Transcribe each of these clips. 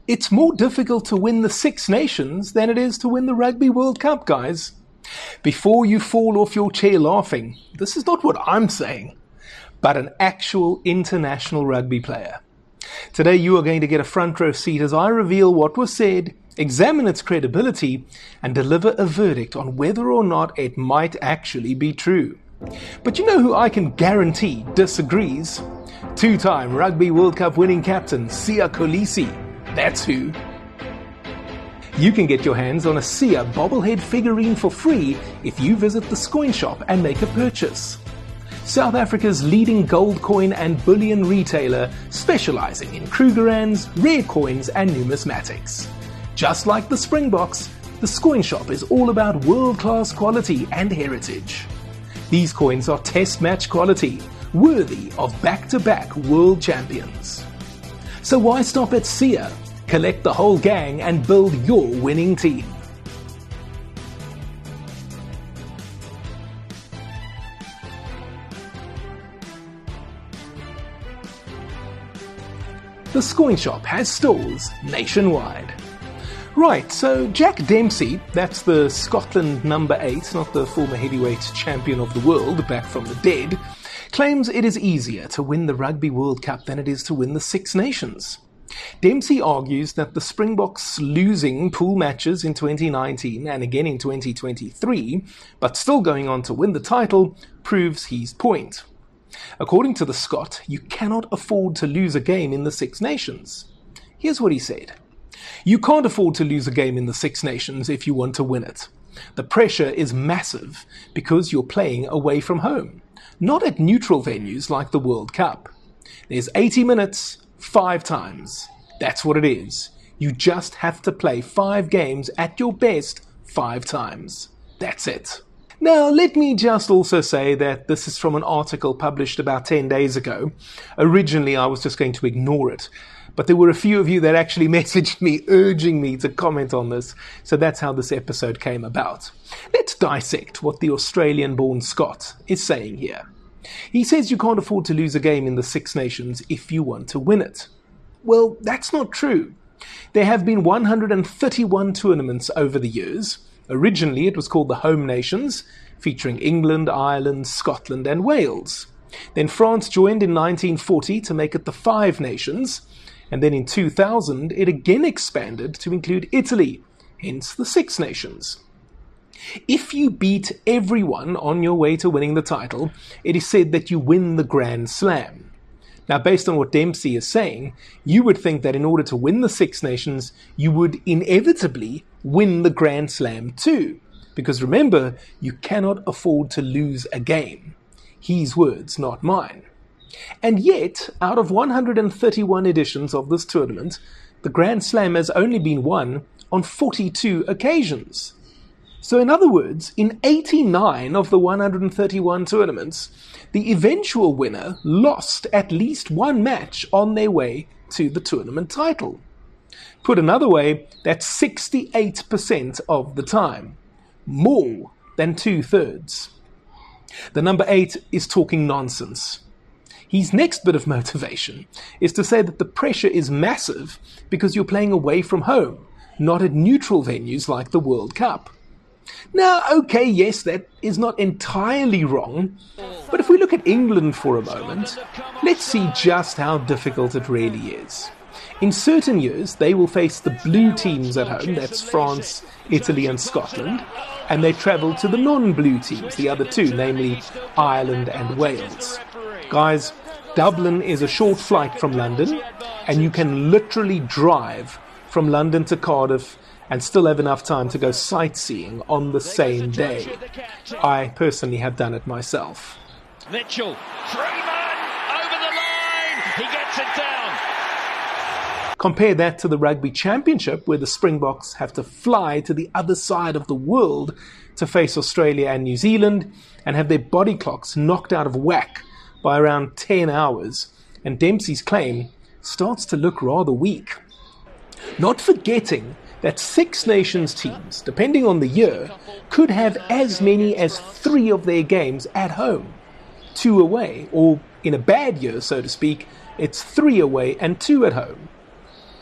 It's more difficult to win the Six Nations than it is to win the Rugby World Cup, guys. Before you fall off your chair laughing, this is not what I'm saying, but an actual international rugby player. Today you are going to get a front row seat as I reveal what was said, examine its credibility, and deliver a verdict on whether or not it might actually be true. But you know who I can guarantee disagrees? Two-time Rugby World Cup winning captain Siya Kolisi. That's who. You can get your hands on a Siya bobblehead figurine for free if you visit the Scoin Shop and make a purchase. South Africa's leading gold coin and bullion retailer, specializing in Krugerrands, rare coins and numismatics. Just like the Springboks, the Scoin Shop is all about world-class quality and heritage. These coins are test match quality, worthy of back-to-back world champions. So why stop at Siya? Collect the whole gang and build your winning team. The Scoin Shop has stores nationwide. Right, so Jack Dempsey, that's the Scotland number 8, not the former heavyweight champion of the world back from the dead, claims it is easier to win the Rugby World Cup than it is to win the Six Nations. Dempsey argues that the Springboks losing pool matches in 2019 and again in 2023, but still going on to win the title, proves his point. According to the Scot, you cannot afford to lose a game in the Six Nations. Here's what he said. You can't afford to lose a game in the Six Nations if you want to win it. The pressure is massive because you're playing away from home, not at neutral venues like the World Cup. There's 80 minutes, 5 times. That's what it is. You just have to play 5 games at your best 5 times. That's it. Now, let me just also say that this is from an article published about 10 days ago. Originally, I was just going to ignore it, but there were a few of you that actually messaged me urging me to comment on this, so that's how this episode came about. Let's dissect what the Australian-born Scot is saying here. He says you can't afford to lose a game in the Six Nations if you want to win it. Well, that's not true. There have been 131 tournaments over the years. Originally, it was called the Home Nations, featuring England, Ireland, Scotland and Wales. Then France joined in 1940 to make it the Five Nations, and then in 2000 it again expanded to include Italy, hence the Six Nations. If you beat everyone on your way to winning the title, it is said that you win the Grand Slam. Now, based on what Dempsey is saying, you would think that in order to win the Six Nations, you would inevitably win the Grand Slam too. Because remember, you cannot afford to lose a game. His words, not mine. And yet, out of 131 editions of this tournament, the Grand Slam has only been won on 42 occasions. So in other words, in 89 of the 131 tournaments, the eventual winner lost at least one match on their way to the tournament title. Put another way, that's 68% of the time. More than 2/3. The number 8 is talking nonsense. His next bit of motivation is to say that the pressure is massive because you're playing away from home, not at neutral venues like the World Cup. Now, okay, yes, that is not entirely wrong, but if we look at England for a moment, let's see just how difficult it really is. In certain years, they will face the blue teams at home, that's France, Italy and Scotland, and they travel to the non-blue teams, the other two, namely Ireland and Wales. Guys, Dublin is a short flight from London, and you can literally drive from London to Cardiff and still have enough time to go sightseeing on the same day. I personally have done it myself. Mitchell, Freeman, over the line, he gets it down. Compare that to the Rugby Championship, where the Springboks have to fly to the other side of the world to face Australia and New Zealand and have their body clocks knocked out of whack by around 10 hours. And Dempsey's claim starts to look rather weak. Not forgetting that Six Nations teams, depending on the year, could have as many as 3 of their games at home, 2 away, or in a bad year, so to speak, it's 3 away and 2 at home.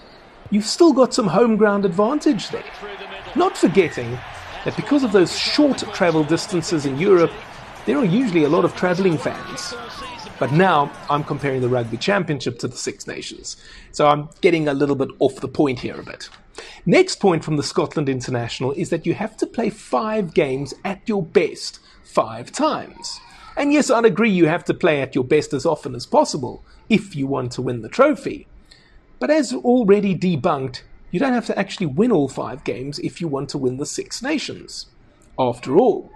you've still got some home ground advantage there. Not forgetting that because of those short travel distances in Europe, there are usually a lot of travelling fans. But now I'm comparing the Rugby Championship to the Six Nations, so I'm getting a little bit off the point here a bit. Next point from the Scotland International is that you have to play 5 games at your best 5 times. And yes, I'd agree you have to play at your best as often as possible if you want to win the trophy. But as already debunked, you don't have to actually win all 5 games if you want to win the Six Nations. After all,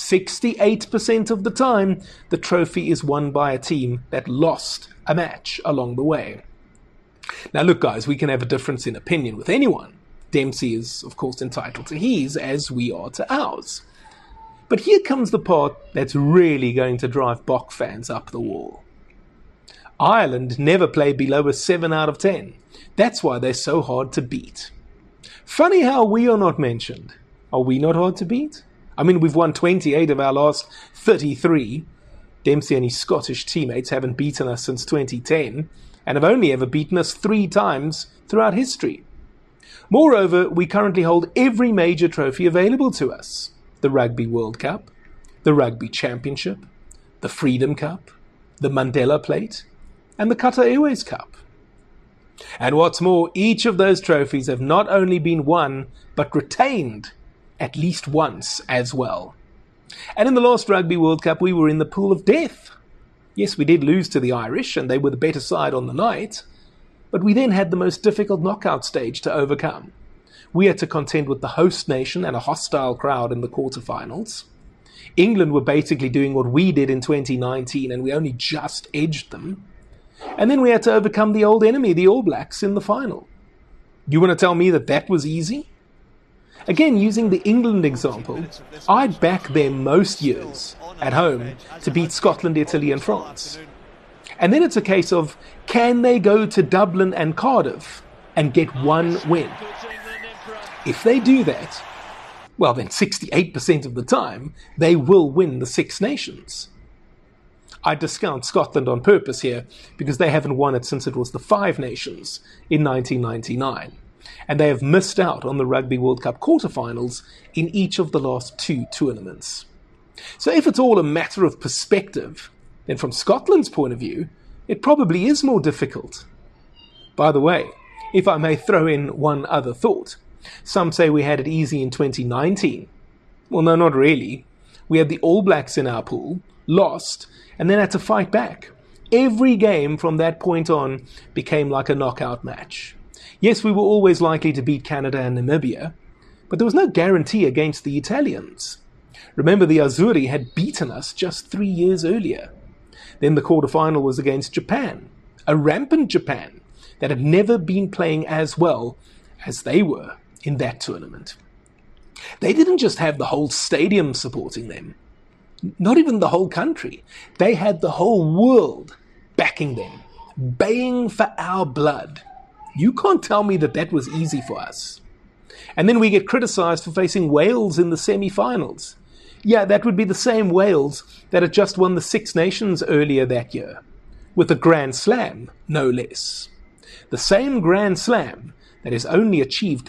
68% of the time, the trophy is won by a team that lost a match along the way. Now look guys, we can have a difference in opinion with anyone. Dempsey is of course entitled to his, as we are to ours. But here comes the part that's really going to drive Bok fans up the wall. Ireland never play below a 7 out of 10. That's why they're so hard to beat. Funny how we are not mentioned. Are we not hard to beat? I mean, we've won 28 of our last 33. Dempsey and his Scottish teammates haven't beaten us since 2010 and have only ever beaten us 3 times throughout history. Moreover, we currently hold every major trophy available to us. The Rugby World Cup, the Rugby Championship, the Freedom Cup, the Mandela Plate, and the Qatar Airways Cup. And what's more, each of those trophies have not only been won, but retained at least once as well. And in the last Rugby World Cup, we were in the pool of death. Yes, we did lose to the Irish, and they were the better side on the night, but we then had the most difficult knockout stage to overcome. We had to contend with the host nation and a hostile crowd in the quarterfinals. England were basically doing what we did in 2019, and we only just edged them. And then we had to overcome the old enemy, the All Blacks, in the final. You want to tell me that that was easy? Again, using the England example, I'd back them most years at home to beat Scotland, Italy and France. And then it's a case of, can they go to Dublin and Cardiff and get one win? If they do that, well then 68% of the time, they will win the Six Nations. I discount Scotland on purpose here because they haven't won it since it was the Five Nations in 1999. And they have missed out on the Rugby World Cup quarterfinals in each of the last 2 tournaments. So if it's all a matter of perspective, then from Scotland's point of view, it probably is more difficult. By the way, if I may throw in one other thought, some say we had it easy in 2019. Well, no, not really. We had the All Blacks in our pool, lost, and then had to fight back. Every game from that point on became like a knockout match. Yes, we were always likely to beat Canada and Namibia, but there was no guarantee against the Italians. Remember, the Azzurri had beaten us just 3 years earlier. Then the quarterfinal was against Japan, a rampant Japan that had never been playing as well as they were in that tournament. They didn't just have the whole stadium supporting them, not even the whole country. They had the whole world backing them, baying for our blood. You can't tell me that that was easy for us. And then we get criticised for facing Wales in the semi-finals. Yeah, that would be the same Wales that had just won the Six Nations earlier that year, with a Grand Slam, no less. The same Grand Slam that is only achieved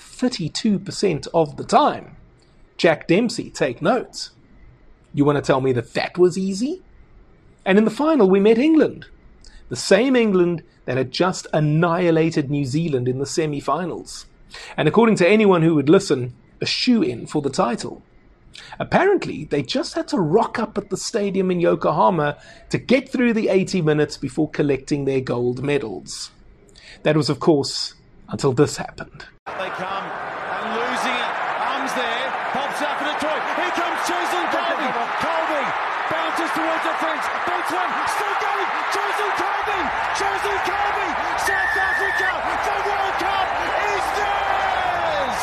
32% of the time. Jack Dempsey, take note. You want to tell me that that was easy? And in the final we met England. The same England that had just annihilated New Zealand in the semi-finals. And according to anyone who would listen, a shoe-in for the title. Apparently, they just had to rock up at the stadium in Yokohama to get through the 80 minutes before collecting their gold medals. That was, of course, until this happened. They come and losing it. Arms there, pops out for Detroit. Here comes Cheslin Colby. Colby bounces towards the fence. Beats one, still going. Cheslin Colby. Cheslin Colby. South Africa. The World Cup is theirs.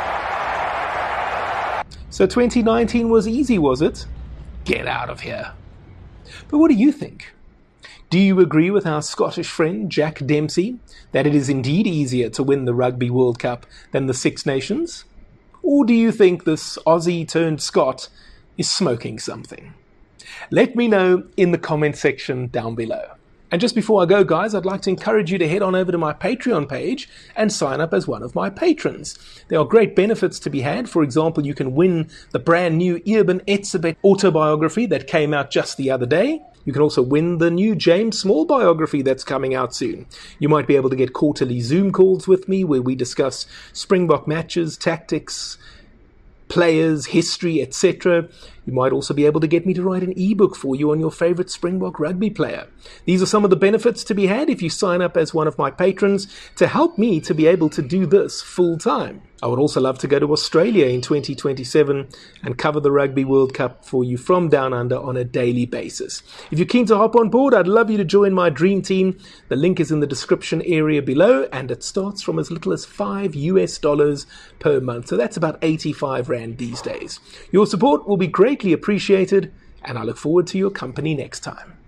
So 2019 was easy, was it? Get out of here. But what do you think? Do you agree with our Scottish friend Jack Dempsey that it is indeed easier to win the Rugby World Cup than the Six Nations? Or do you think this Aussie turned Scot is smoking something? Let me know in the comment section down below. And just before I go, guys, I'd like to encourage you to head on over to my Patreon page and sign up as one of my patrons. There are great benefits to be had. For example, you can win the brand new Eben Etzebeth autobiography that came out just the other day. You can also win the new James Small biography that's coming out soon. You might be able to get quarterly Zoom calls with me where we discuss Springbok matches, tactics, players, history, etc. You might also be able to get me to write an ebook for you on your favorite Springbok rugby player. These are some of the benefits to be had if you sign up as one of my patrons to help me to be able to do this full time. I would also love to go to Australia in 2027 and cover the Rugby World Cup for you from down under on a daily basis. If you're keen to hop on board, I'd love you to join my dream team. The link is in the description area below, and it starts from as little as $5 per month. So that's about 85 Rand these days. Your support will be greatly appreciated, and I look forward to your company next time.